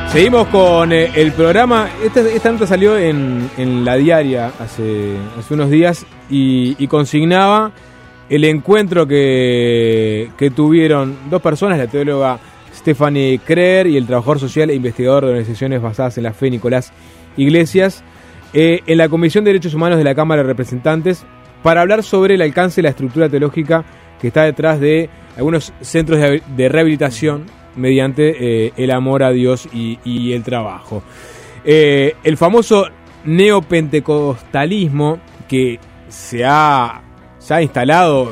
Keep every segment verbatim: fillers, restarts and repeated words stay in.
Seguimos con eh, el programa. Esta, esta nota salió en, en La Diaria hace, hace unos días y, y consignaba el encuentro que, que tuvieron dos personas, la teóloga Stephanie Kreer y el trabajador social e investigador de organizaciones basadas en la fe, Nicolás Iglesias, eh, en la Comisión de Derechos Humanos de la Cámara de Representantes, para hablar sobre el alcance de la estructura teológica que está detrás de algunos centros de, de rehabilitación mediante eh, el amor a Dios y, y el trabajo. Eh, el famoso neopentecostalismo que se ha, se ha instalado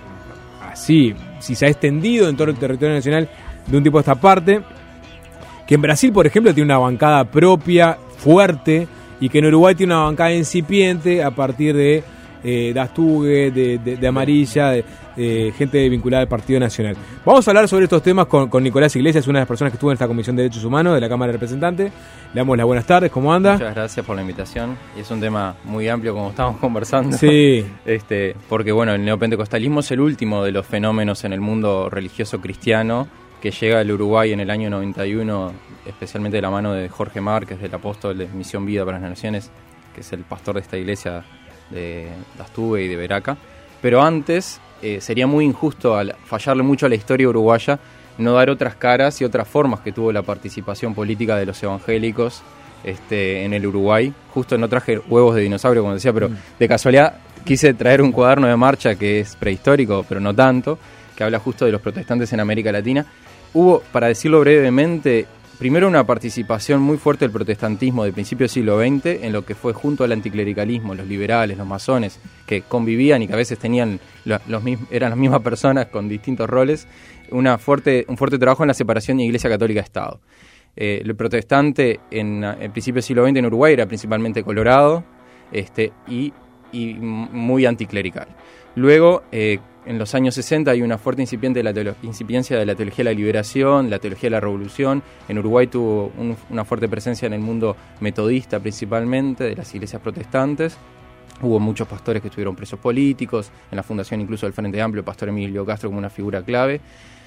así, si se ha extendido en todo el territorio nacional de un tiempo a esta parte, que en Brasil, por ejemplo, tiene una bancada propia, fuerte, y que en Uruguay tiene una bancada incipiente a partir de eh, Dastugue, de, de, de Amarilla, de, de gente vinculada al Partido Nacional. Vamos a hablar sobre estos temas con, con Nicolás Iglesias, una de las personas que estuvo en esta Comisión de Derechos Humanos de la Cámara de Representantes. Le damos las buenas tardes, ¿cómo anda? Muchas gracias por la invitación. Y es un tema muy amplio, como estábamos conversando. Sí. Este, porque, bueno, el neopentecostalismo es el último de los fenómenos en el mundo religioso cristiano que llega al Uruguay en el año noventa y uno, especialmente de la mano de Jorge Márquez, del apóstol de Misión Vida para las Naciones, que es el pastor de esta iglesia de Dastugue y de Veraca. Pero antes eh, sería muy injusto, al fallarle mucho a la historia uruguaya, no dar otras caras y otras formas que tuvo la participación política de los evangélicos este, en el Uruguay. Justo no traje huevos de dinosaurio, como decía, pero de casualidad quise traer un cuaderno de marcha que es prehistórico, pero no tanto, que habla justo de los protestantes en América Latina. Hubo, para decirlo brevemente, primero una participación muy fuerte del protestantismo de principios del siglo veinte en lo que fue junto al anticlericalismo, los liberales, los masones, que convivían y que a veces tenían los, los eran las mismas personas con distintos roles, una fuerte, un fuerte trabajo en la separación de Iglesia Católica de Estado. Eh, el protestante en el principio del siglo veinte en Uruguay era principalmente colorado este, y, y muy anticlerical. Luego, eh, en los años sesenta hay una fuerte incipiente de la teolo- incipiencia de la teología de la liberación, la teología de la revolución. En Uruguay tuvo un, una fuerte presencia en el mundo metodista principalmente, de las iglesias protestantes. Hubo muchos pastores que estuvieron presos políticos, en la fundación incluso del Frente Amplio, el pastor Emilio Castro como una figura clave.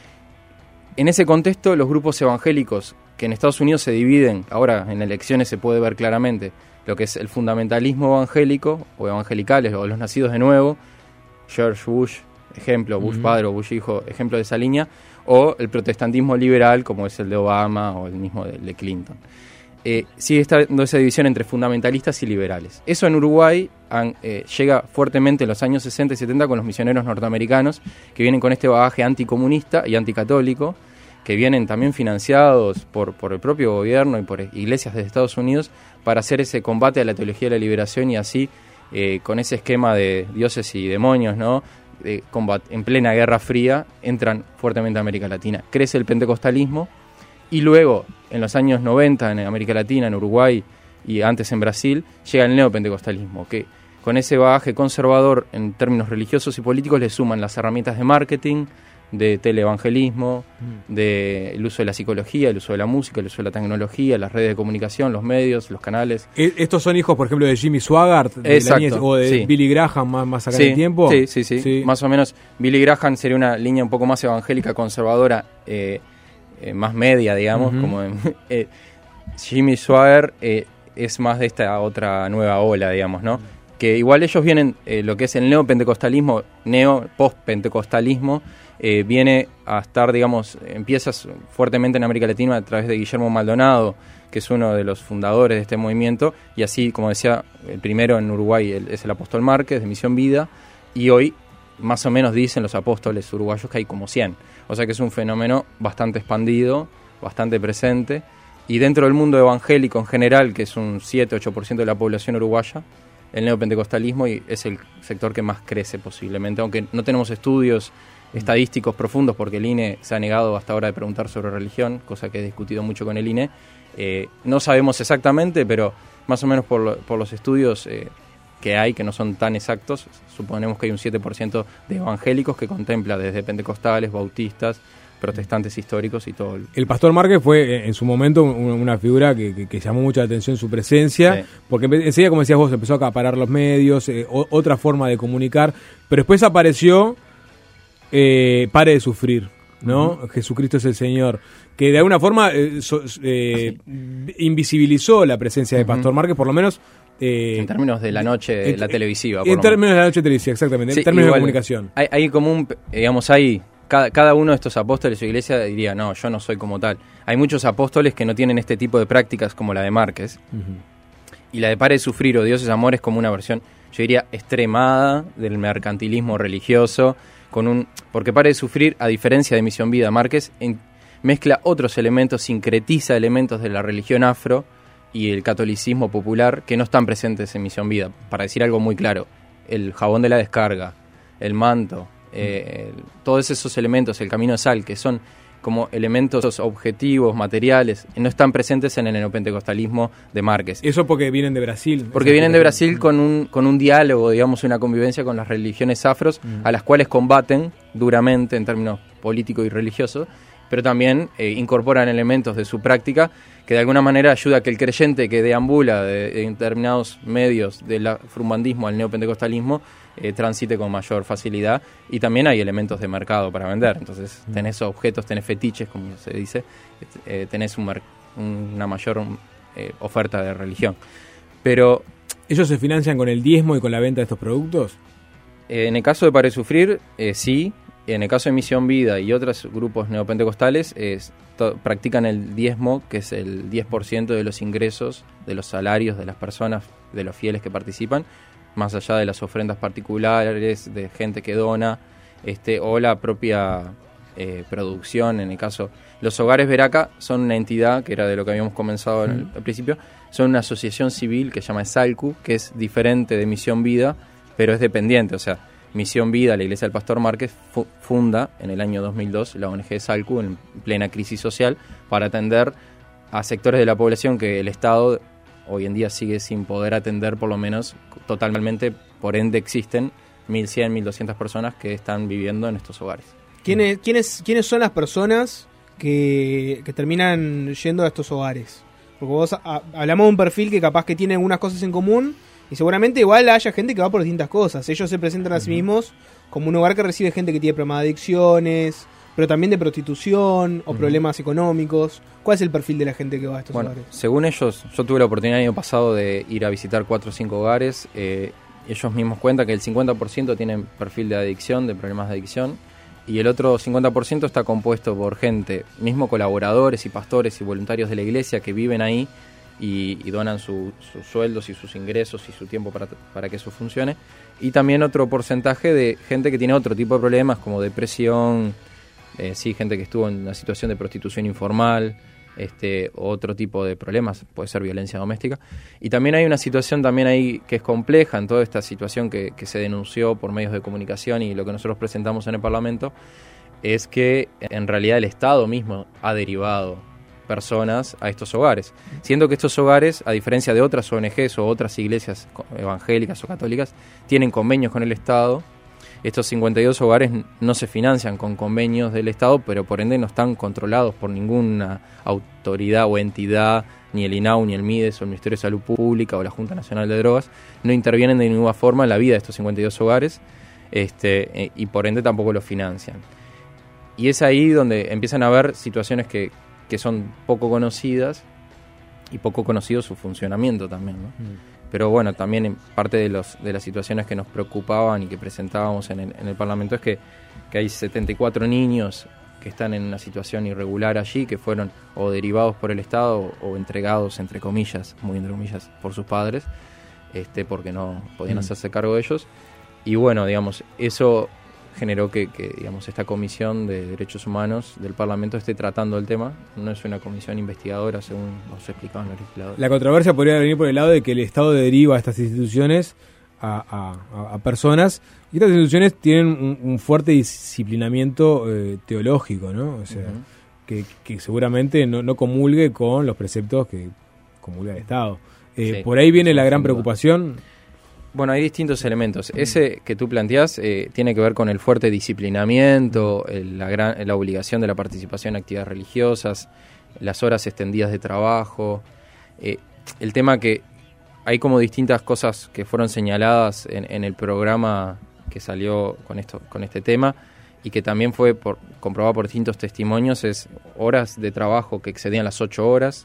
En ese contexto, los grupos evangélicos que en Estados Unidos se dividen, ahora en elecciones se puede ver claramente, lo que es el fundamentalismo evangélico, o evangelicales, o los nacidos de nuevo, George Bush, ejemplo, Bush uh-huh. padre o Bush hijo, ejemplo de esa línea, o el protestantismo liberal, como es el de Obama o el mismo de, de Clinton. Eh, sigue estando esa división entre fundamentalistas y liberales. Eso en Uruguay han, eh, llega fuertemente en los años sesenta y setenta con los misioneros norteamericanos, que vienen con este bagaje anticomunista y anticatólico, que vienen también financiados por, por el propio gobierno y por iglesias de Estados Unidos para hacer ese combate a la teología de la liberación y así, eh, con ese esquema de dioses y demonios, ¿no?, de combat, en plena Guerra Fría, entran fuertemente a América Latina. Crece el pentecostalismo y luego, en los años noventa, en América Latina, en Uruguay y antes en Brasil, llega el neopentecostalismo, que con ese bagaje conservador en términos religiosos y políticos le suman las herramientas de marketing, de teleevangelismo, mm. del uso de la psicología, el uso de la música, el uso de la tecnología, las redes de comunicación, los medios, los canales. ¿Estos son hijos, por ejemplo, de Jimmy Swaggart de Exacto, la niñez, o de sí. Billy Graham más, más acá sí, en el tiempo? Sí, sí, sí, sí. Más o menos Billy Graham sería una línea un poco más evangélica, conservadora, eh, eh, más media, digamos. Uh-huh. Como en, eh, Jimmy Swaggart eh, es más de esta otra nueva ola, digamos, ¿no? Uh-huh. Que igual ellos vienen, eh, lo que es el neopentecostalismo, neo-postpentecostalismo, eh, viene a estar, digamos, empieza fuertemente en América Latina a través de Guillermo Maldonado, que es uno de los fundadores de este movimiento, y así, como decía, el primero en Uruguay el, es el apóstol Márquez, de Misión Vida, y hoy, más o menos dicen los apóstoles uruguayos que hay como cien. O sea que es un fenómeno bastante expandido, bastante presente, y dentro del mundo evangélico en general, que es un siete a ocho por ciento de la población uruguaya, el neopentecostalismo es el sector que más crece posiblemente, aunque no tenemos estudios estadísticos profundos porque el I N E se ha negado hasta ahora de preguntar sobre religión, cosa que he discutido mucho con el I N E. Eh, no sabemos exactamente, pero más o menos por, lo, por los estudios eh, que hay, que no son tan exactos, suponemos que hay un siete por ciento de evangélicos que contempla desde pentecostales, bautistas, protestantes históricos y todo. El, el pastor Márquez fue en su momento una, una figura que, que, que llamó mucha atención su presencia, sí. porque enseguida, como decías vos, empezó a acaparar los medios, eh, o, otra forma de comunicar, pero después apareció eh, Pare de Sufrir, ¿no? Uh-huh. Jesucristo es el Señor, que de alguna forma eh, so, eh, sí. invisibilizó la presencia de Pastor uh-huh. Márquez, por lo menos... Eh, en términos de la noche de la televisiva. En términos de la noche televisiva, exactamente, sí, en términos igual, de comunicación. Hay, hay como un, digamos, hay... Cada, cada uno de estos apóstoles de su iglesia diría, no, yo no soy como tal. Hay muchos apóstoles que no tienen este tipo de prácticas como la de Márquez. Uh-huh. Y la de Pare de Sufrir o Dios es Amor es como una versión, yo diría, extremada del mercantilismo religioso, con un porque Pare de Sufrir, a diferencia de Misión Vida, Márquez en, mezcla otros elementos, sincretiza elementos de la religión afro y el catolicismo popular que no están presentes en Misión Vida. Para decir algo muy claro, el jabón de la descarga, el manto, eh, el, todos esos elementos, el camino de sal, que son como elementos objetivos, materiales, no están presentes en el neopentecostalismo de Márquez. ¿Eso porque vienen de Brasil? Porque vienen de Brasil con un, con un diálogo, digamos, una convivencia con las religiones afros, mm. a las cuales combaten duramente en términos políticos y religiosos, pero también eh, incorporan elementos de su práctica que de alguna manera ayuda a que el creyente que deambula de, de determinados medios del afrumbandismo al neopentecostalismo eh, transite con mayor facilidad, y también hay elementos de mercado para vender. Entonces tenés objetos, tenés fetiches, como se dice, eh, tenés un mer- una mayor eh, oferta de religión. Pero ¿ellos se financian con el diezmo y con la venta de estos productos? Eh, en el caso de Pare de Sufrir, eh, sí. En el caso de Misión Vida y otros grupos neopentecostales, eh, to- practican el diezmo, que es el diez por ciento de los ingresos, de los salarios de las personas, de los fieles que participan, más allá de las ofrendas particulares, de gente que dona, este, o la propia eh, producción. En el caso, los Hogares Veraca son una entidad, que era de lo que habíamos comenzado al, al principio, son una asociación civil que se llama Salcu, que es diferente de Misión Vida, pero es dependiente, o sea, Misión Vida, la Iglesia del Pastor Márquez, fu- funda en el año dos mil dos la O N G Salcu en plena crisis social para atender a sectores de la población que el Estado hoy en día sigue sin poder atender, por lo menos totalmente. Por ende existen mil cien, mil doscientas personas que están viviendo en estos hogares. ¿Quiénes, quiénes, quiénes son las personas que, que terminan yendo a estos hogares? Porque vos a, hablamos de un perfil que capaz que tiene algunas cosas en común, y seguramente igual haya gente que va por distintas cosas. Ellos se presentan a sí mismos como un hogar que recibe gente que tiene problemas de adicciones, pero también de prostitución o uh-huh. problemas económicos. ¿Cuál es el perfil de la gente que va a estos bueno, hogares? Según ellos, yo tuve la oportunidad el año pasado de ir a visitar cuatro o cinco hogares. Eh, ellos mismos cuentan que el cincuenta por ciento tienen perfil de adicción, de problemas de adicción, y el otro cincuenta por ciento está compuesto por gente, mismo colaboradores y pastores y voluntarios de la iglesia que viven ahí y, y donan su, sus sueldos y sus ingresos y su tiempo para, para que eso funcione. Y también otro porcentaje de gente que tiene otro tipo de problemas como depresión, eh, sí, gente que estuvo en una situación de prostitución informal, este, otro tipo de problemas, puede ser violencia doméstica. Y también hay una situación también ahí que es compleja en toda esta situación que, que se denunció por medios de comunicación, y lo que nosotros presentamos en el Parlamento es que en realidad el Estado mismo ha derivado personas a estos hogares, siendo que estos hogares, a diferencia de otras O N Ges o otras iglesias evangélicas o católicas, tienen convenios con el Estado. Estos cincuenta y dos hogares no se financian con convenios del Estado, pero por ende no están controlados por ninguna autoridad o entidad, ni el I N A U, ni el MIDES, o el Ministerio de Salud Pública, o la Junta Nacional de Drogas. No intervienen de ninguna forma en la vida de estos cincuenta y dos hogares, este, y por ende tampoco los financian. Y es ahí donde empiezan a haber situaciones que, que son poco conocidas, y poco conocido su funcionamiento también, ¿no? Mm. Pero bueno, también en parte de los de las situaciones que nos preocupaban y que presentábamos en el, en el Parlamento es que, que hay setenta y cuatro niños que están en una situación irregular allí, que fueron o derivados por el Estado o, o entregados, entre comillas, muy entre comillas, por sus padres, este porque no podían mm. hacerse cargo de ellos. Y bueno, digamos, eso generó que, que digamos esta comisión de derechos humanos del Parlamento esté tratando el tema. No es una comisión investigadora, según nos explicaban los legisladores. La controversia podría venir por el lado de que el Estado deriva a estas instituciones a, a, a personas, y estas instituciones tienen un, un fuerte disciplinamiento eh, teológico, ¿no? O sea, uh-huh. que, que seguramente no, no comulgue con los preceptos que comulga el Estado. Eh, sí, por ahí viene la gran preocupación. Bueno, hay distintos elementos. Ese que tú planteás eh, tiene que ver con el fuerte disciplinamiento, el, la, gran, la obligación de la participación en actividades religiosas, las horas extendidas de trabajo. Eh, el tema que hay como distintas cosas que fueron señaladas en, en el programa que salió con esto, con este tema, y que también fue por, comprobado por distintos testimonios, es horas de trabajo que excedían las ocho horas,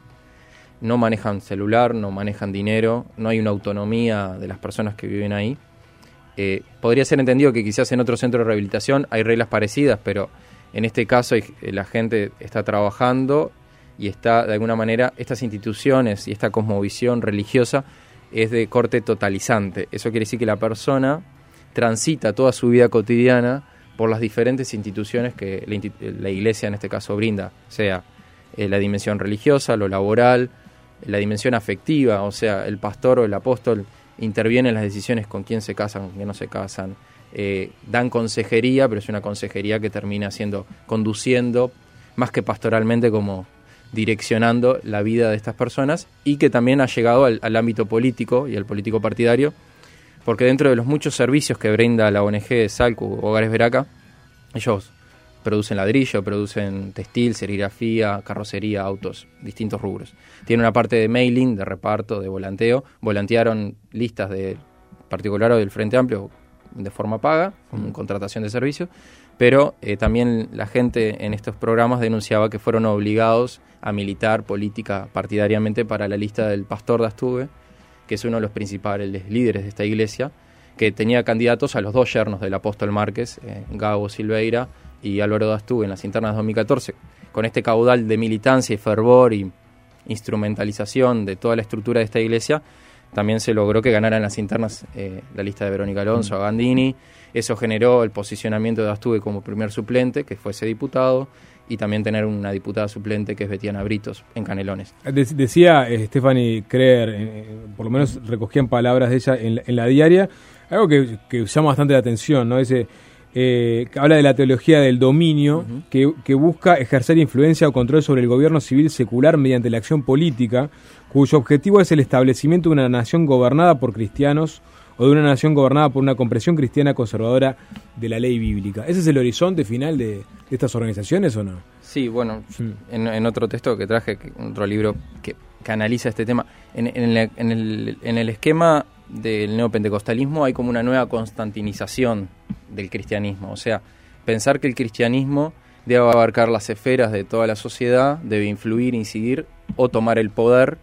no manejan celular, no manejan dinero, no hay una autonomía de las personas que viven ahí. Eh, podría ser entendido que quizás en otro centro de rehabilitación hay reglas parecidas, pero en este caso hay, la gente está trabajando y está, de alguna manera, estas instituciones y esta cosmovisión religiosa es de corte totalizante. Eso quiere decir que la persona transita toda su vida cotidiana por las diferentes instituciones que la, la iglesia en este caso brinda, sea eh, la dimensión religiosa, lo laboral, la dimensión afectiva, o sea, el pastor o el apóstol interviene en las decisiones con quién se casan, con quién no se casan, eh, dan consejería, pero es una consejería que termina siendo, conduciendo, más que pastoralmente, como direccionando la vida de estas personas, y que también ha llegado al, al ámbito político y al político partidario, porque dentro de los muchos servicios que brinda la O N G Salcu Hogares Veraca, ellos producen ladrillo, producen textil, serigrafía, carrocería, autos, distintos rubros. Tienen una parte de mailing, de reparto, de volanteo. Volantearon listas de particular o del Frente Amplio de forma paga, con contratación de servicios, pero eh, también la gente en estos programas denunciaba que fueron obligados a militar política partidariamente para la lista del pastor de Astuve, que es uno de los principales líderes de esta iglesia, que tenía candidatos a los dos yernos del apóstol Márquez, eh, Gabo Silveira y Álvaro de Astuve, en las internas de dos mil catorce. Con este caudal de militancia y fervor y instrumentalización de toda la estructura de esta iglesia, también se logró que ganaran las internas eh, la lista de Verónica Alonso, mm. a Gandini. Eso generó el posicionamiento de Astuve como primer suplente, que fuese diputado, y también tener una diputada suplente que es Betiana Britos en Canelones. De- decía eh, Stephanie Creer, eh, por lo menos recogían palabras de ella en la, en la diaria, algo que, que llama bastante la atención, ¿no? Ese, eh, que habla de la teología del dominio, uh-huh. que, que busca ejercer influencia o control sobre el gobierno civil secular mediante la acción política, cuyo objetivo es el establecimiento de una nación gobernada por cristianos o de una nación gobernada por una comprensión cristiana conservadora de la ley bíblica. ¿Ese es el horizonte final de, de estas organizaciones o no? Sí, bueno, mm. en, en otro texto que traje, que, otro libro que, que analiza este tema, en, en, la, en, el, en el esquema del neopentecostalismo hay como una nueva constantinización del cristianismo. O sea, pensar que el cristianismo debe abarcar las esferas de toda la sociedad, debe influir, incidir o tomar el poder,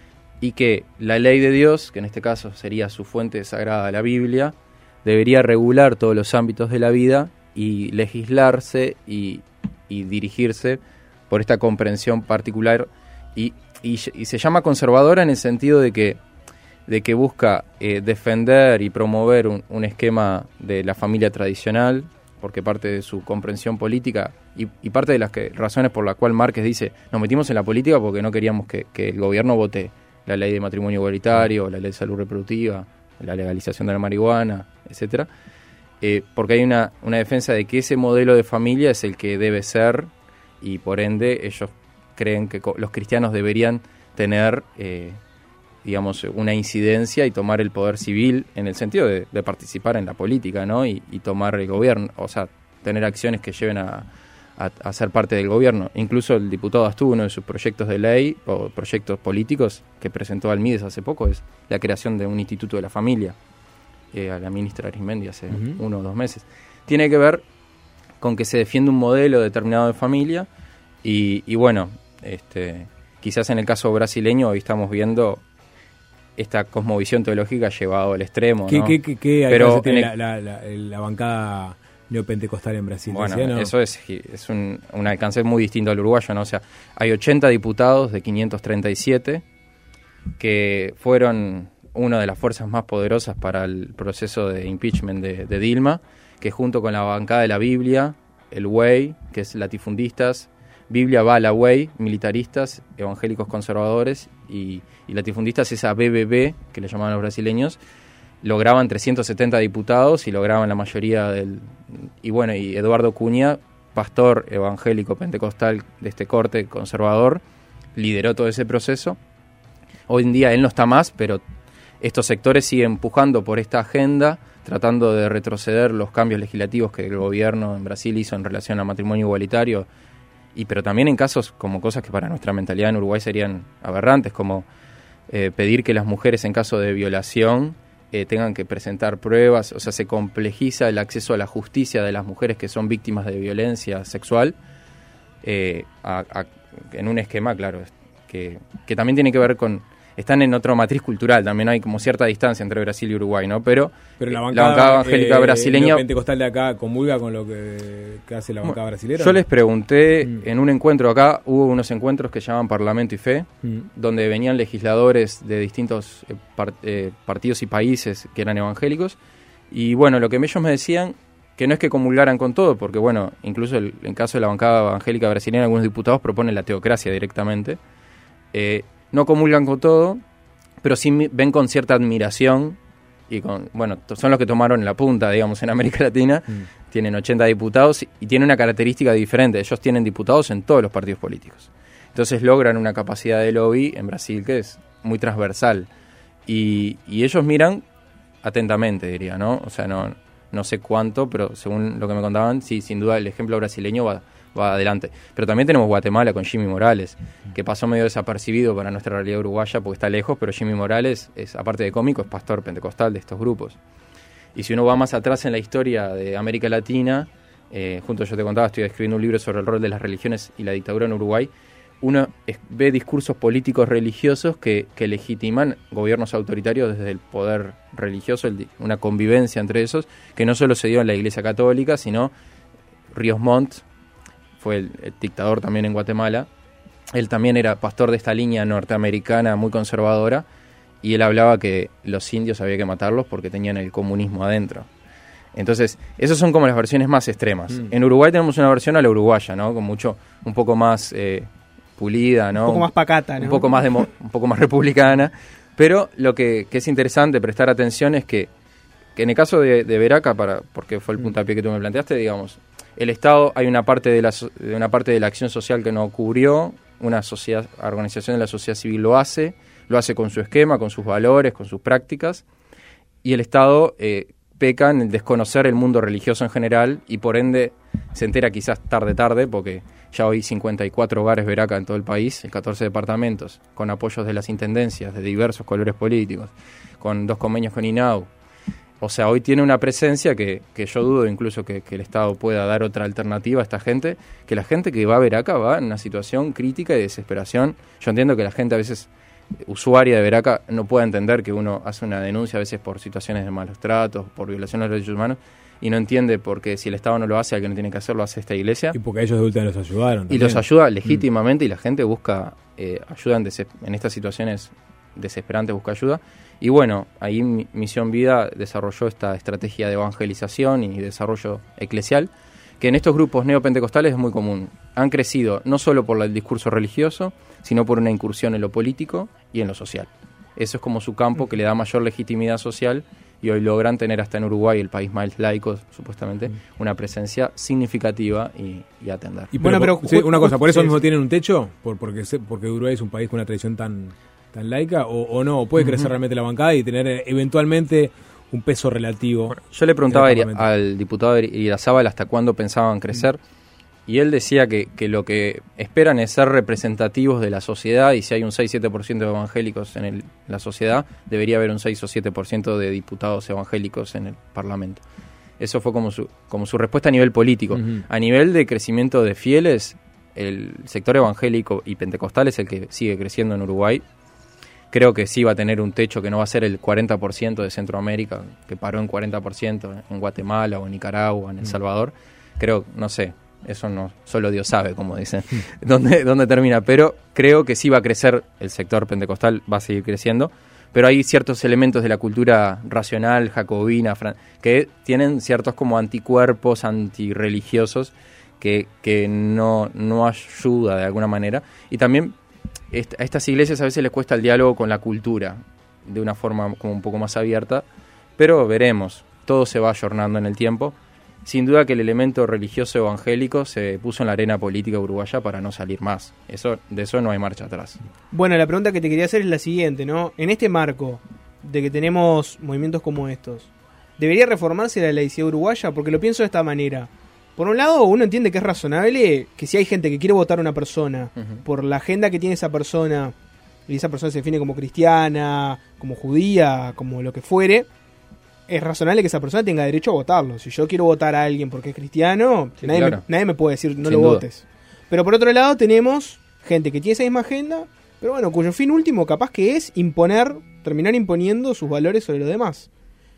y que la ley de Dios, que en este caso sería su fuente sagrada, la Biblia, debería regular todos los ámbitos de la vida y legislarse y, y dirigirse por esta comprensión particular. Y, y, y se llama conservadora en el sentido de que, de que busca eh, defender y promover un, un esquema de la familia tradicional, porque parte de su comprensión política y, y parte de las que, razones por las cuales Márquez dice, nos metimos en la política porque no queríamos que, que el gobierno vote la ley de matrimonio igualitario, la ley de salud reproductiva, la legalización de la marihuana, etcétera, eh, porque hay una, una defensa de que ese modelo de familia es el que debe ser, y por ende ellos creen que co- los cristianos deberían tener, eh, digamos, una incidencia y tomar el poder civil en el sentido de, de participar en la política, ¿no? Y, y tomar el gobierno, o sea, tener acciones que lleven a A, a ser parte del gobierno. Incluso el diputado Astuvo, uno de sus proyectos de ley o proyectos políticos que presentó al Mides hace poco, es la creación de un instituto de la familia, eh, a la ministra Arismendi hace uh-huh. uno o dos meses. Tiene que ver con que se defiende un modelo determinado de familia y, y bueno, este, quizás en el caso brasileño hoy estamos viendo esta cosmovisión teológica llevado al extremo, ¿Qué, ¿no? qué, qué, qué Pero tiene el, la, la, la, la bancada neopentecostal en Brasil? Bueno, ¿decía, no? eso es, es un, un alcance muy distinto al uruguayo, ¿no? O sea, hay ochenta diputados de quinientos treinta y siete que fueron una de las fuerzas más poderosas para el proceso de impeachment de, de Dilma, que junto con la bancada de la Biblia, el W E I, que es latifundistas, Biblia va a la W E I, militaristas, evangélicos conservadores, y, y latifundistas esa B B B, que le llamaban los brasileños, lograban trescientos setenta diputados y lograban la mayoría del... Y bueno, y Eduardo Cunha, pastor evangélico pentecostal de este corte conservador, lideró todo ese proceso. Hoy en día él no está más, pero estos sectores siguen empujando por esta agenda, tratando de retroceder los cambios legislativos que el gobierno en Brasil hizo en relación al matrimonio igualitario, y pero también en casos como cosas que para nuestra mentalidad en Uruguay serían aberrantes, como eh, pedir que las mujeres en caso de violación eh, tengan que presentar pruebas, o sea, se complejiza el acceso a la justicia de las mujeres que son víctimas de violencia sexual, eh, a, a, en un esquema, claro, que, que también tiene que ver con... Están en otra matriz cultural, también hay como cierta distancia entre Brasil y Uruguay, ¿no? Pero, Pero la eh, bancada, la bancada evangélica eh, brasileña... pentecostal de acá comulga con lo que, que hace la bancada brasilera. Yo les pregunté, mm. en un encuentro acá, hubo unos encuentros que llaman Parlamento y Fe, mm. donde venían legisladores de distintos eh, par, eh, partidos y países que eran evangélicos, y bueno, lo que ellos me decían, que no es que comulgaran con todo, porque bueno, incluso el, en caso de la bancada evangélica brasileña, algunos diputados proponen la teocracia directamente, eh, no comulgan con todo, pero sí ven con cierta admiración, y con bueno, son los que tomaron la punta, digamos, en América Latina, mm. tienen ochenta diputados, y tienen una característica diferente, ellos tienen diputados en todos los partidos políticos. Entonces logran una capacidad de lobby en Brasil que es muy transversal, y, y ellos miran atentamente, diría, ¿no? O sea, no, no sé cuánto, pero según lo que me contaban, sí, sin duda el ejemplo brasileño va... va adelante. Pero también tenemos Guatemala con Jimmy Morales, que pasó medio desapercibido para nuestra realidad uruguaya porque está lejos, pero Jimmy Morales, es aparte de cómico, es pastor pentecostal de estos grupos. Y si uno va más atrás en la historia de América Latina, eh, junto yo te contaba, estoy escribiendo un libro sobre el rol de las religiones y la dictadura en Uruguay, uno es, ve discursos políticos religiosos que, que legitiman gobiernos autoritarios desde el poder religioso, el, una convivencia entre esos, que no solo se dio en la Iglesia Católica, sino Ríos Montt, fue el, el dictador también en Guatemala, él también era pastor de esta línea norteamericana muy conservadora, y él hablaba que los indios había que matarlos porque tenían el comunismo adentro. Entonces, esas son como las versiones más extremas. Mm. En Uruguay tenemos una versión a la uruguaya, ¿no? Con mucho, un poco más eh, pulida, ¿no? Un poco más pacata, ¿no? Un poco más, demo, un poco más republicana, pero lo que, que es interesante prestar atención es que, que en el caso de, de Veraca, para, porque fue el puntapié que tú me planteaste, digamos, el Estado, hay una parte de la, de una parte de la acción social que no cubrió, una sociedad, organización de la sociedad civil lo hace, lo hace con su esquema, con sus valores, con sus prácticas, y el Estado eh, peca en el desconocer el mundo religioso en general, y por ende se entera quizás tarde tarde, porque ya hoy cincuenta y cuatro hogares Veraca en todo el país, en catorce departamentos, con apoyos de las intendencias de diversos colores políticos, con dos convenios con INAU. O sea, hoy tiene una presencia que, que yo dudo incluso que, que el Estado pueda dar otra alternativa a esta gente, que la gente que va a Veraca va en una situación crítica y de desesperación. Yo entiendo que la gente a veces, usuaria de Veraca, no puede entender que uno hace una denuncia a veces por situaciones de malos tratos, por violaciones de los derechos humanos, y no entiende por qué si el Estado no lo hace, alguien no tiene que hacerlo, hace esta iglesia. Y porque ellos de última los ayudaron también. Y los ayuda legítimamente, mm. y la gente busca eh, ayuda en, des- en estas situaciones desesperantes, busca ayuda. Y bueno, ahí Misión Vida desarrolló esta estrategia de evangelización y desarrollo eclesial, que en estos grupos neopentecostales es muy común. Han crecido no solo por el discurso religioso, sino por una incursión en lo político y en lo social. Eso es como su campo que le da mayor legitimidad social, y hoy logran tener hasta en Uruguay, el país más laico supuestamente, una presencia significativa y, y atender. Y bueno, pero, pero sí, una cosa, ¿por eso mismo tienen un techo? ¿Por, porque, porque Uruguay es un país con una tradición tan... tan laica, o, o no, puede crecer uh-huh. realmente la bancada y tener eventualmente un peso relativo? Bueno, yo le preguntaba al diputado Irazábal hasta cuándo pensaban crecer, uh-huh. y él decía que, que lo que esperan es ser representativos de la sociedad, y si hay un seis a siete por ciento de evangélicos en el, la sociedad, debería haber un seis o siete por ciento de diputados evangélicos en el Parlamento. Eso fue como su, como su respuesta a nivel político. Uh-huh. A nivel de crecimiento de fieles, el sector evangélico y pentecostal es el que sigue creciendo en Uruguay. Creo que sí va a tener un techo que no va a ser el cuarenta por ciento de Centroamérica, que paró en cuarenta por ciento en Guatemala o en Nicaragua, en El Salvador. Creo, no sé, eso no solo Dios sabe, como dicen, dónde, dónde termina. Pero creo que sí va a crecer el sector pentecostal, va a seguir creciendo. Pero hay ciertos elementos de la cultura racional, jacobina, fran- que tienen ciertos como anticuerpos, antirreligiosos, que, que no, no ayuda de alguna manera. Y también a estas iglesias a veces les cuesta el diálogo con la cultura de una forma como un poco más abierta, pero veremos, todo se va ayornando en el tiempo. Sin duda que el elemento religioso evangélico se puso en la arena política uruguaya para no salir más. Eso, de eso no hay marcha atrás. Bueno, la pregunta que te quería hacer es la siguiente, ¿no? En este marco de que tenemos movimientos como estos, ¿debería reformarse la laicidad uruguaya? Porque lo pienso de esta manera. Por un lado, uno entiende que es razonable que si hay gente que quiere votar a una persona uh-huh. por la agenda que tiene esa persona, y esa persona se define como cristiana, como judía, como lo que fuere, es razonable que esa persona tenga derecho a votarlo. Si yo quiero votar a alguien porque es cristiano, Sí, nadie, claro. me, nadie me puede decir no Sin lo duda. votes. Pero por otro lado tenemos gente que tiene esa misma agenda, pero bueno, cuyo fin último capaz que es imponer, terminar imponiendo sus valores sobre los demás.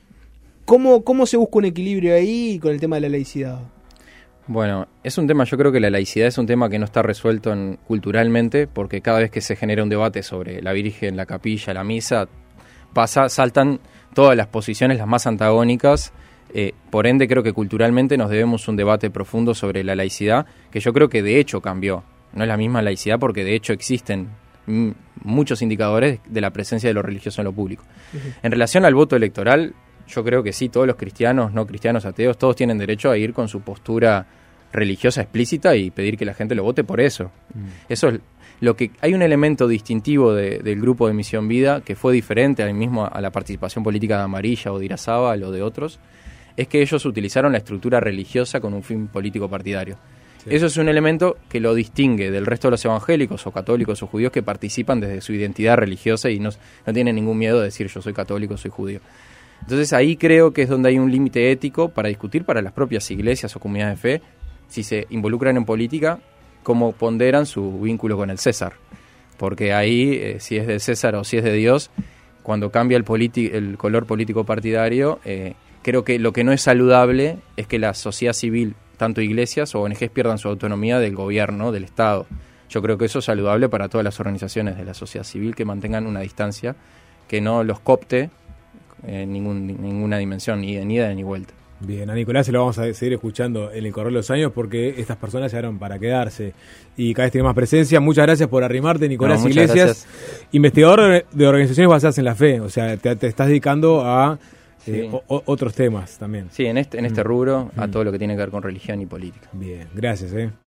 ¿Cómo, cómo se busca un equilibrio ahí con el tema de la laicidad? Bueno, es un tema, yo creo que la laicidad es un tema que no está resuelto en- culturalmente, porque cada vez que se genera un debate sobre la Virgen, la capilla, la misa, pasa, saltan todas las posiciones, las más antagónicas. Eh, por ende, creo que culturalmente nos debemos un debate profundo sobre la laicidad, que yo creo que de hecho cambió. No es la misma laicidad porque de hecho existen mm, muchos indicadores de la presencia de lo religioso en lo público. Uh-huh. En relación al voto electoral, yo creo que sí, todos los cristianos, no cristianos, ateos, todos tienen derecho a ir con su postura religiosa explícita y pedir que la gente lo vote por eso. Mm. Eso es lo que hay un elemento distintivo de- del grupo de Misión Vida que fue diferente al mismo a la participación política de Amarilla o de Irazábal o de otros, es que ellos utilizaron la estructura religiosa con un fin político partidario. Sí. Eso es un elemento que lo distingue del resto de los evangélicos o católicos o judíos que participan desde su identidad religiosa y no, no tienen ningún miedo de decir yo soy católico, soy judío. Entonces ahí creo que es donde hay un límite ético para discutir para las propias iglesias o comunidades de fe, si se involucran en política, cómo ponderan su vínculo con el César. Porque ahí, eh, si es del César o si es de Dios, cuando cambia el, politi- el color político partidario, eh, creo que lo que no es saludable es que la sociedad civil, tanto iglesias o O N Ges, pierdan su autonomía del gobierno, del Estado. Yo creo que eso es saludable para todas las organizaciones de la sociedad civil que mantengan una distancia, que no los copte en ningún, ninguna dimensión, ni de ni ida ni vuelta. Bien, a Nicolás se lo vamos a seguir escuchando en el correr de los años porque estas personas llegaron para quedarse y cada vez tiene más presencia. Muchas gracias por arrimarte, Nicolás No, muchas Iglesias, investigador de organizaciones basadas en la fe. O sea, te, te estás dedicando a eh, Sí. o- o- otros temas también. Sí, en este, en este rubro, a Mm. todo lo que tiene que ver con religión y política. Bien, gracias. eh.